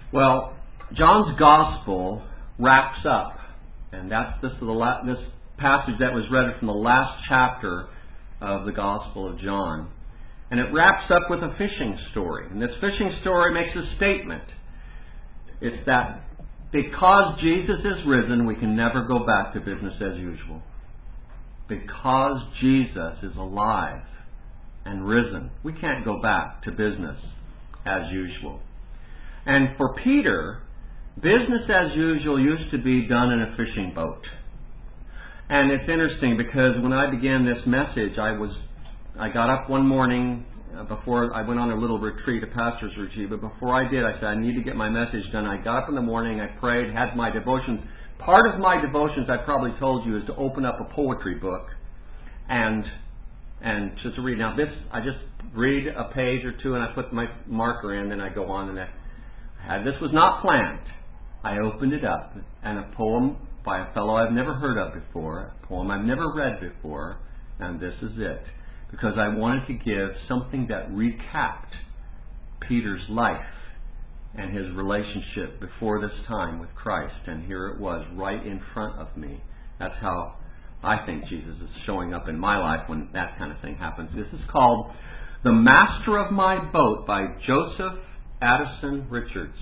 Well, John's Gospel wraps up, and that's this passage that was read from the last chapter of the Gospel of John. And it wraps up with a fishing story. And this fishing story makes a statement. It's that because Jesus is risen, we can never go back to business as usual. Because Jesus is alive and risen, we can't go back to business as usual. And for Peter, business as usual used to be done in a fishing boat. And it's interesting because when I began this message, I got up one morning before I went on a little retreat, a pastor's retreat, but before I did, I said, I need to get my message done. I got up in the morning, I prayed, had my devotions. Part of my devotions, I probably told you, is to open up a poetry book and just to read. Now this, I just read a page or two and I put my marker in, then I go on and this was not planned. I opened it up and a poem by a fellow I've never heard of before, a poem I've never read before, and this is it. Because I wanted to give something that recapped Peter's life and his relationship before this time with Christ. And here it was, right in front of me. That's how I think Jesus is showing up in my life when that kind of thing happens. This is called The Master of My Boat by Joseph Addison Richards.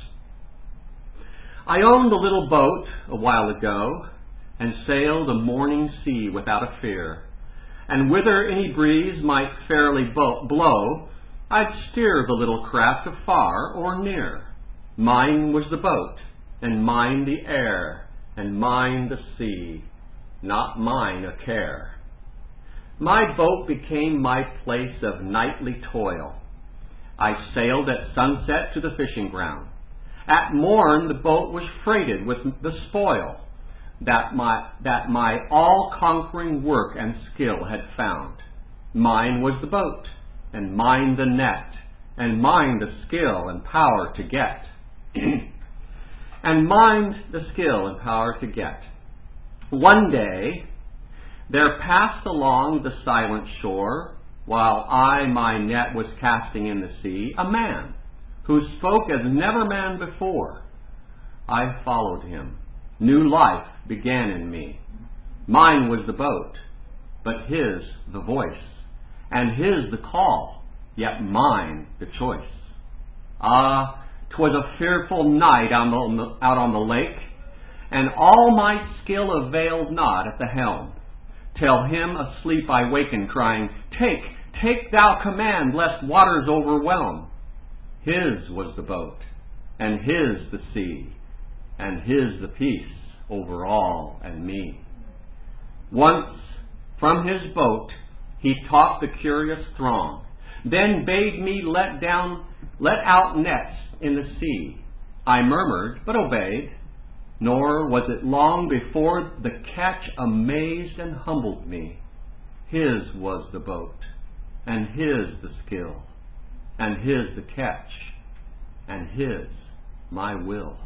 I owned a little boat a while ago and sailed a morning sea without a fear. And whither any breeze might fairly blow, I'd steer the little craft afar or near. Mine was the boat, and mine the air, and mine the sea, not mine a care. My boat became my place of nightly toil. I sailed at sunset to the fishing ground. At morn the boat was freighted with the spoil that my all-conquering work and skill had found. Mine was the boat, and mine the net, and mine the skill and power to get. And mine the skill and power to get. One day, there passed along the silent shore, while I my net was casting in the sea, a man, who spoke as never man before. I followed him. New life began in me. Mine was the boat, but his the voice, and his the call, yet mine the choice. Ah, 'twas a fearful night out on the lake, and all my skill availed not at the helm, till him asleep I wakened, crying, Take thou command, lest waters overwhelm. His was the boat, and his the sea, and his the peace over all and me. Once from his boat he taught the curious throng, then bade me let out nets in the sea. I murmured, but obeyed, nor was it long before the catch amazed and humbled me. His was the boat, and his the skill, and his the catch, and his my will.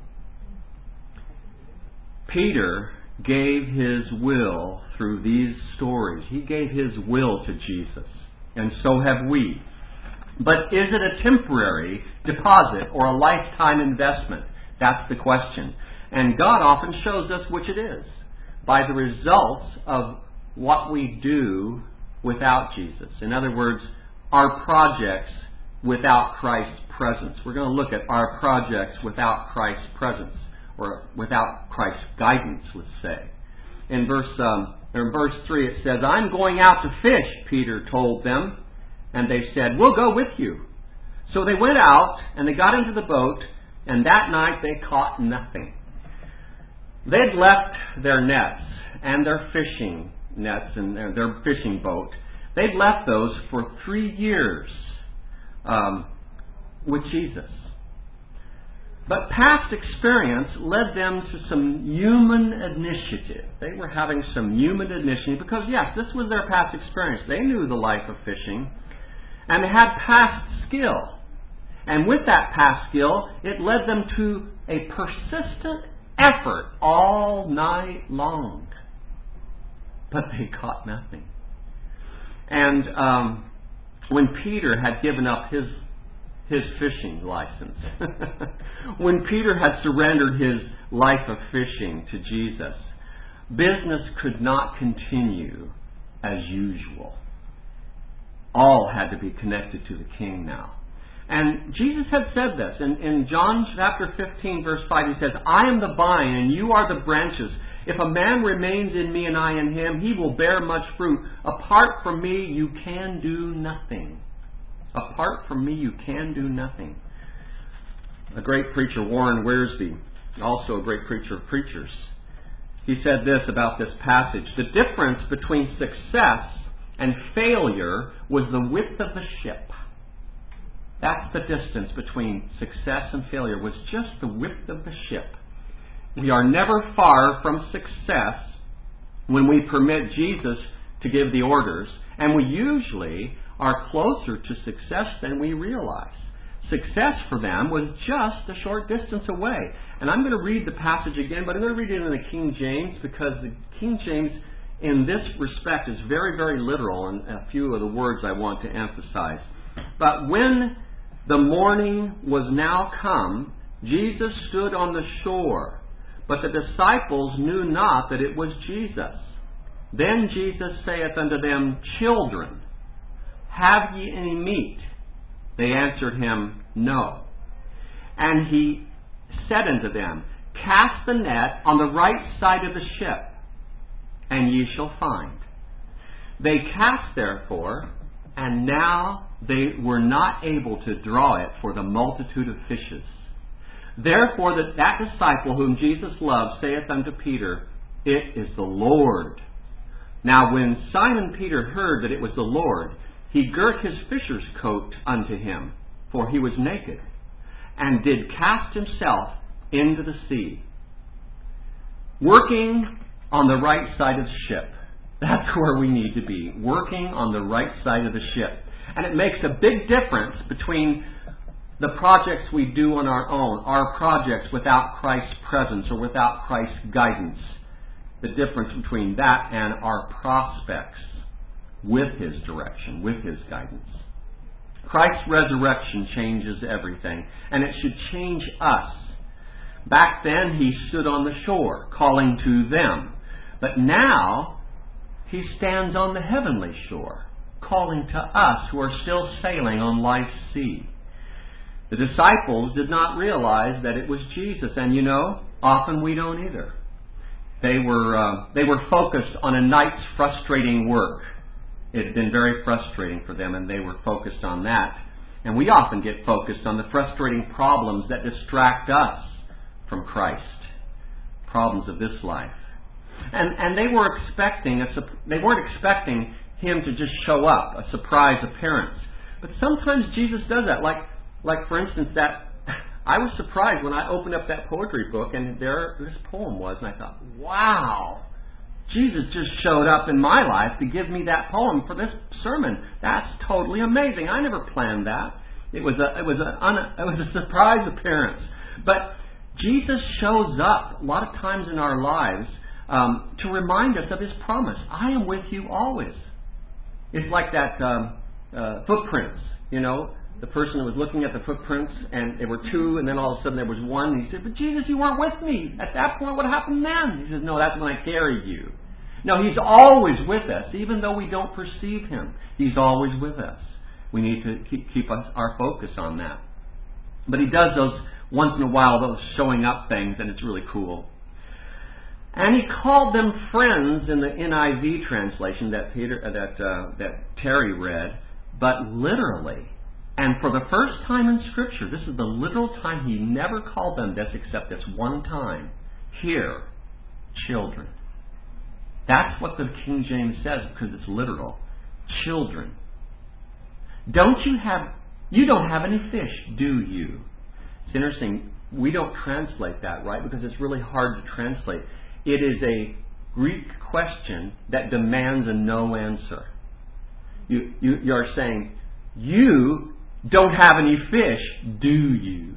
Peter gave his will through these stories. He gave his will to Jesus, and so have we. But is it a temporary deposit or a lifetime investment? That's the question. And God often shows us which it is by the results of what we do without Jesus. In other words, our projects without Christ's presence. We're going to look at our projects without Christ's presence, or without Christ's guidance, let's say. In verse 3 it says, I'm going out to fish, Peter told them. And they said, we'll go with you. So they went out and they got into the boat, and that night they caught nothing. They'd left their nets and their fishing nets and their fishing boat. They'd left those for 3 years with Jesus. But past experience led them to some human initiative. They were having some human initiative because, yes, this was their past experience. They knew the life of fishing, and they had past skill. And with that past skill, it led them to a persistent effort all night long. But they caught nothing. And when Peter had given up his his fishing license. When Peter had surrendered his life of fishing to Jesus, business could not continue as usual. All had to be connected to the King now. And Jesus had said this. In John chapter 15, verse 5, he says, I am the vine and you are the branches. If a man remains in me and I in him, he will bear much fruit. Apart from me, you can do nothing. Apart from me, you can do nothing. A great preacher, Warren Wiersbe, also a great preacher of preachers, he said this about this passage. The difference between success and failure was the width of the ship. That's the distance between success and failure, was just the width of the ship. We are never far from success when we permit Jesus to give the orders, and we usually are closer to success than we realize. Success for them was just a short distance away. And I'm going to read the passage again, but I'm going to read it in the King James, because the King James in this respect is very, very literal, and a few of the words I want to emphasize. But when the morning was now come, Jesus stood on the shore, but the disciples knew not that it was Jesus. Then Jesus saith unto them, Children, have ye any meat? They answered him, No. And he said unto them, Cast the net on the right side of the ship, and ye shall find. They cast therefore, and now they were not able to draw it for the multitude of fishes. Therefore that disciple whom Jesus loved saith unto Peter, It is the Lord. Now when Simon Peter heard that it was the Lord, he girt his fisher's coat unto him, for he was naked, and did cast himself into the sea. Working on the right side of the ship. That's where we need to be. Working on the right side of the ship. And it makes a big difference between the projects we do on our own, our projects without Christ's presence or without Christ's guidance. The difference between that and our prospects with His direction, with His guidance. Christ's resurrection changes everything, and it should change us. Back then, He stood on the shore, calling to them. But now, He stands on the heavenly shore, calling to us who are still sailing on life's sea. The disciples did not realize that it was Jesus, and you know, often we don't either. They were focused on a night's frustrating work. It had been very frustrating for them, and they were focused on that. And we often get focused on the frustrating problems that distract us from Christ, problems of this life. And they weren't expecting Him to just show up, a surprise appearance. But sometimes Jesus does that. Like for instance, that I was surprised when I opened up that poetry book, and there this poem was, and I thought, wow, Jesus just showed up in my life to give me that poem for this sermon. That's totally amazing. I never planned that. It was a surprise appearance. But Jesus shows up a lot of times in our lives to remind us of His promise. I am with you always. It's like that footprints, you know. The person was looking at the footprints, and there were two, and then all of a sudden there was one. And he said, but Jesus, you weren't with me. At that point, what happened then? He says, no, that's when I carried you. No, He's always with us, even though we don't perceive Him. He's always with us. We need to keep our focus on that. But He does those once in a while, those showing up things, and it's really cool. And He called them friends in the NIV translation that Terry read, but literally. And for the first time in Scripture, this is the literal time He never called them this except this one time. Here, children. That's what the King James says because it's literal. Children. You don't have any fish, do you? It's interesting, we don't translate that, right? Because it's really hard to translate. It is a Greek question that demands a no answer. You are saying, you don't have any fish, do you?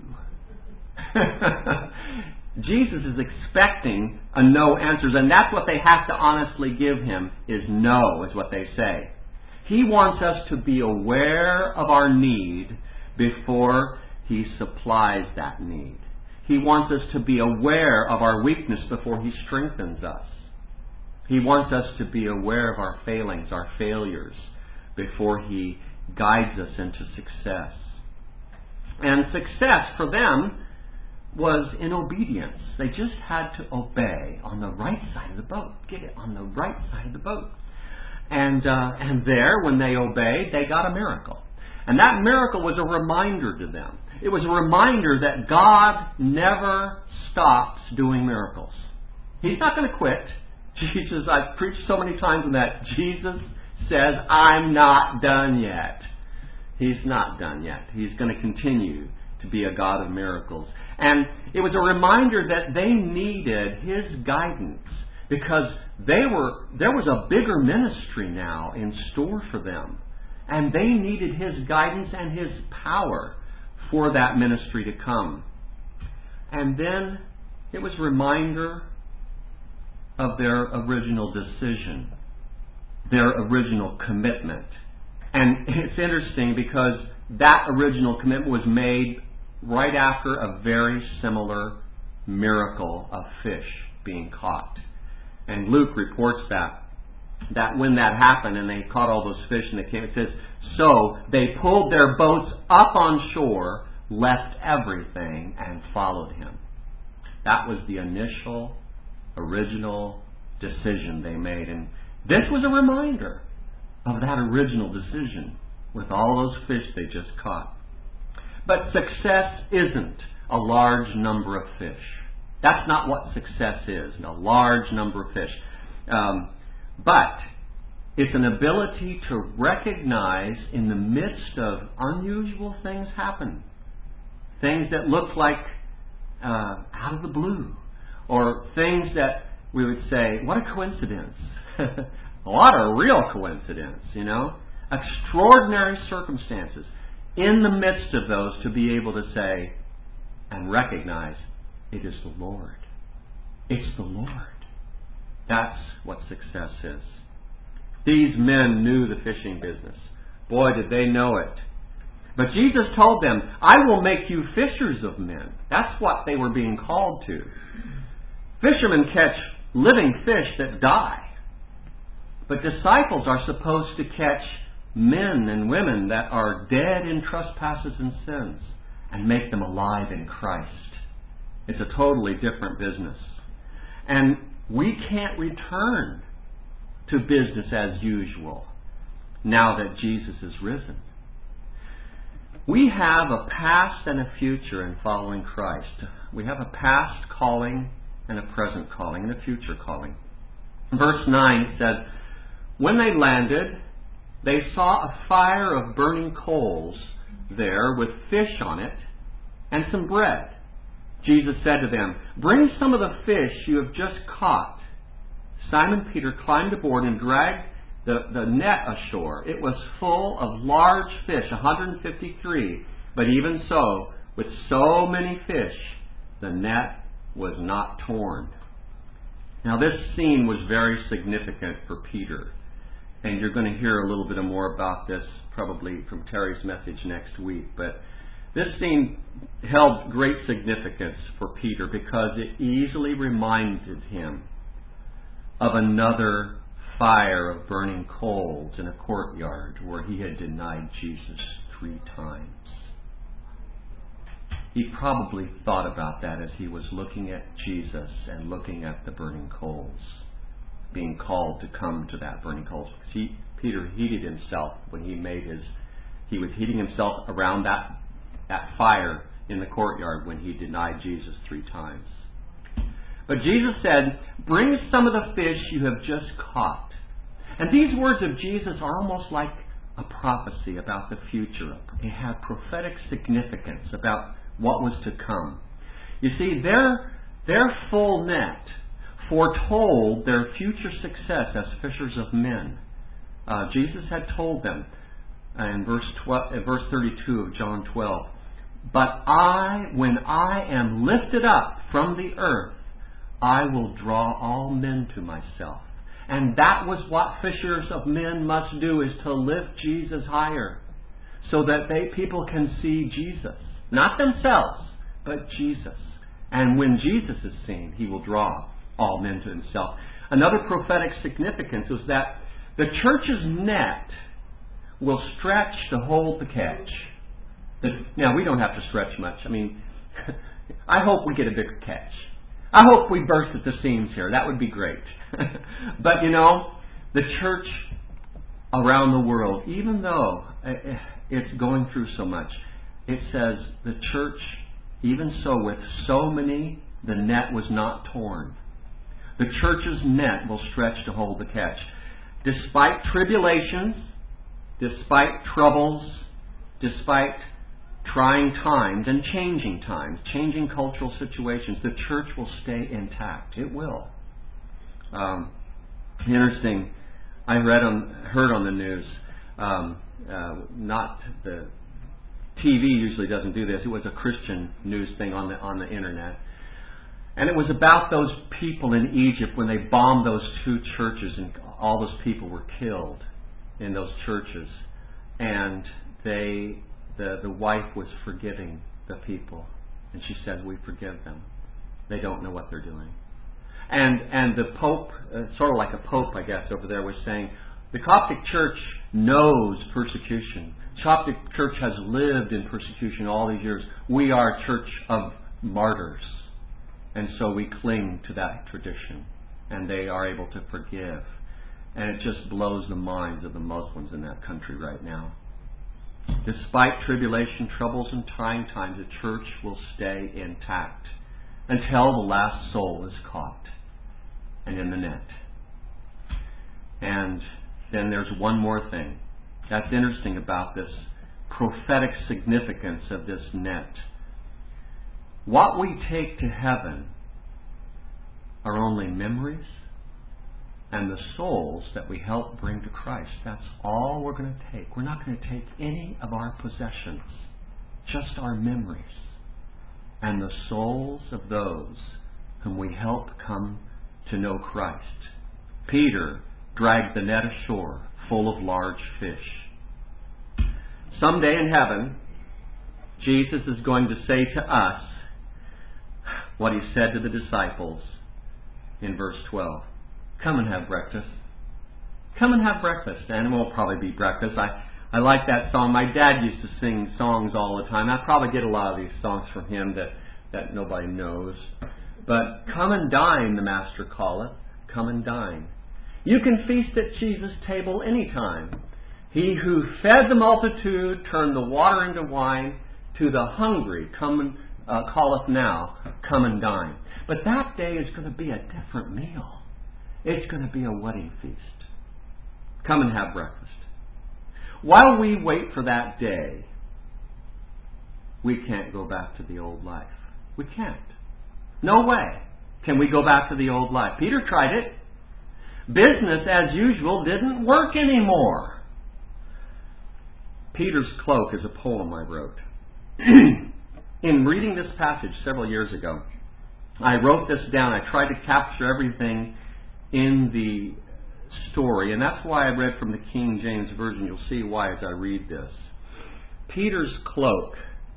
Jesus is expecting a no answers, and that's what they have to honestly give Him, is no, is what they say. He wants us to be aware of our need before He supplies that need. He wants us to be aware of our weakness before He strengthens us. He wants us to be aware of our failings, our failures, before He guides us into success. And success for them was in obedience. They just had to obey on the right side of the boat. Get it on the right side of the boat. And there, when they obeyed, they got a miracle. And that miracle was a reminder to them. It was a reminder that God never stops doing miracles. He's not going to quit. Jesus, I've preached so many times on that. Jesus says, I'm not done yet. He's not done yet. He's going to continue to be a God of miracles. And it was a reminder that they needed His guidance, because there was a bigger ministry now in store for them. And they needed His guidance and His power for that ministry to come. And then it was a reminder of their original decision, their original commitment. And it's interesting because that original commitment was made right after a very similar miracle of fish being caught. And Luke reports that when that happened and they caught all those fish and they came, it says, so they pulled their boats up on shore, left everything, and followed Him. That was the initial, original decision they made. And this was a reminder of that original decision with all those fish they just caught. But success isn't a large number of fish. That's not what success is, a large number of fish. But it's an ability to recognize in the midst of unusual things happen. Things that look like out of the blue. Or things that we would say, what a coincidence. What a real coincidence, Extraordinary circumstances. In the midst of those, to be able to say and recognize, it is the Lord. It's the Lord. That's what success is. These men knew the fishing business. Boy, did they know it. But Jesus told them, I will make you fishers of men. That's what they were being called to. Fishermen catch living fish that die. But disciples are supposed to catch men and women that are dead in trespasses and sins and make them alive in Christ. It's a totally different business. And we can't return to business as usual now that Jesus is risen. We have a past and a future in following Christ. We have a past calling and a present calling and a future calling. Verse 9 says, when they landed, they saw a fire of burning coals there with fish on it and some bread. Jesus said to them, bring some of the fish you have just caught. Simon Peter climbed aboard and dragged the net ashore. It was full of large fish, 153. But even so, with so many fish, the net was not torn. Now this scene was very significant for Peter. And you're going to hear a little bit more about this probably from Terry's message next week. But this scene held great significance for Peter because it easily reminded him of another fire of burning coals in a courtyard where he had denied Jesus 3 times. He probably thought about that as he was looking at Jesus and looking at the burning coals, being called to come to that burning coals. Peter heated himself when he was heating himself around that fire in the courtyard when he denied Jesus 3 times. But Jesus said, bring some of the fish you have just caught. And these words of Jesus are almost like a prophecy about the future. They have prophetic significance about what was to come. You see, their full net foretold their future success as fishers of men. Jesus had told them in verse 32 of John 12, but when I am lifted up from the earth, I will draw all men to myself. And that was what fishers of men must do, is to lift Jesus higher. so that people can see Jesus. Not themselves, but Jesus. And when Jesus is seen, he will draw all men to himself. Another prophetic significance is that the church's net will stretch to hold the catch. Now, we don't have to stretch much. I mean, I hope we get a bigger catch. I hope we burst at the seams here. That would be great. But, the church around the world, even though it's going through so much, it says the church, even so with so many, the net was not torn. The church's net will stretch to hold the catch. Despite tribulations, despite troubles, despite trying times and changing cultural situations, the church will stay intact. It will. Interesting. I heard on the news. Not the TV usually doesn't do this. It was a Christian news thing on the internet, and it was about those people in Egypt when they bombed those 2 churches, and all those people were killed in those churches, and the wife was forgiving the people, and she said, "We forgive them. They don't know what they're doing." And the Pope, sort of like a Pope, I guess, over there was saying, the Coptic Church knows persecution. Coptic Church has lived in persecution all these years. We are a church of martyrs, and so we cling to that tradition, and they are able to forgive. And it just blows the minds of the Muslims in that country right now. Despite tribulation, troubles, and trying times, the church will stay intact until the last soul is caught and in the net. And then there's one more thing that's interesting about this prophetic significance of this net. What we take to heaven are only memories and the souls that we help bring to Christ. That's all we're going to take. We're not going to take any of our possessions, just our memories and the souls of those whom we help come to know Christ. Peter dragged the net ashore full of large fish. Someday in heaven, Jesus is going to say to us what he said to the disciples in verse 12. Come and have breakfast. Come and have breakfast. And it won't probably be breakfast. I like that song. My dad used to sing songs all the time. I probably get a lot of these songs from him that nobody knows. But come and dine, the Master calleth. Come and dine. You can feast at Jesus' table anytime. He who fed the multitude, turned the water into wine, to the hungry calleth now, come and dine. But that day is going to be a different meal. It's going to be a wedding feast. Come and have breakfast. While we wait for that day, we can't go back to the old life. We can't. No way can we go back to the old life. Peter tried it. Business as usual didn't work anymore. Peter's Cloak is a poem I wrote. In reading this passage several years ago, I wrote this down. I tried to capture everything in the story, and that's why I read from the King James Version. You'll see why as I read this. Peter's Cloak.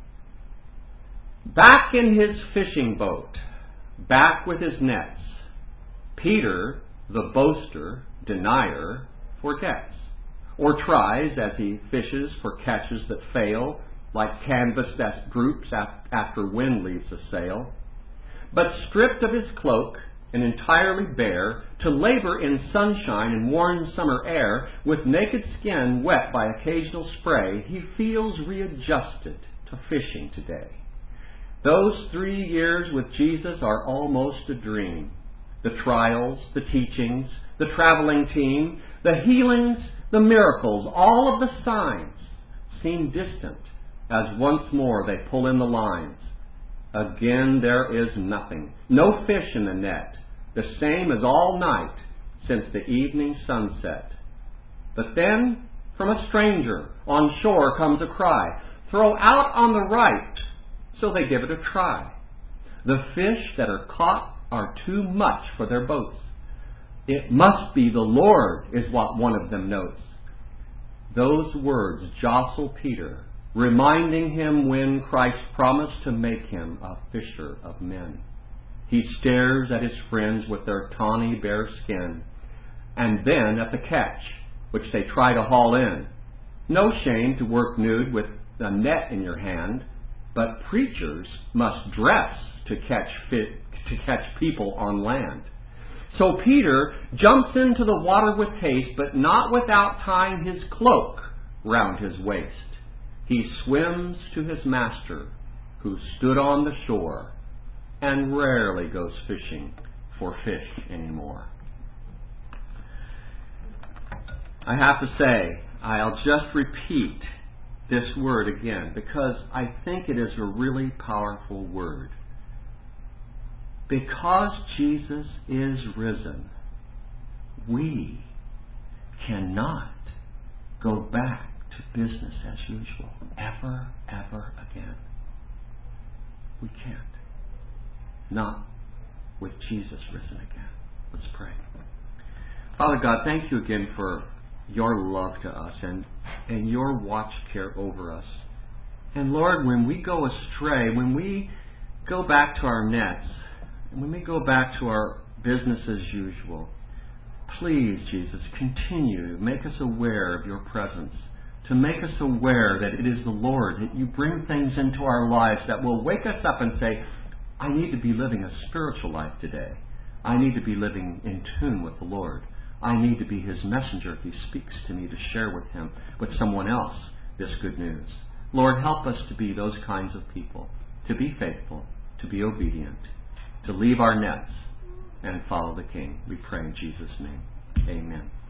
Back in his fishing boat, back with his nets, Peter, the boaster, denier, forgets, or tries as he fishes for catches that fail, like canvas that droops after wind leaves a sail. But stripped of his cloak and entirely bare, to labor in sunshine and warm summer air, with naked skin wet by occasional spray, he feels readjusted to fishing today. Those 3 years with Jesus are almost a dream. The trials, the teachings, the traveling team, the healings, the miracles, all of the signs seem distant as once more they pull in the lines. Again there is nothing, no fish in the net, the same as all night since the evening sunset. But then, from a stranger on shore comes a cry, throw out on the right, so they give it a try. The fish that are caught are too much for their boats. It must be the Lord, is what one of them notes. those words jostle Peter, reminding him when Christ promised to make him a fisher of men. He stares at his friends with their tawny bare skin, and then at the catch, which they try to haul in. No shame to work nude with a net in your hand, but preachers must dress to catch people on land. So Peter jumps into the water with haste, but not without tying his cloak round his waist. He swims to his master, who stood on the shore, and rarely goes fishing for fish anymore. I have to say, I'll just repeat this word again, because I think it is a really powerful word. Because Jesus is risen, we cannot go back to business as usual ever again. We can't. Not with Jesus risen again. Let's pray. Father God, thank you again for your love to us and your watch care over us. And Lord, when we go astray, when we go back to our nets, when we go back to our business as usual, please, Jesus, continue to make us aware of your presence, to make us aware that it is the Lord, that you bring things into our lives that will wake us up and say, I need to be living a spiritual life today. I need to be living in tune with the Lord. I need to be his messenger if he speaks to me, to share with him, with someone else, this good news. Lord, help us to be those kinds of people, to be faithful, to be obedient, to leave our nets and follow the King. We pray in Jesus' name. Amen.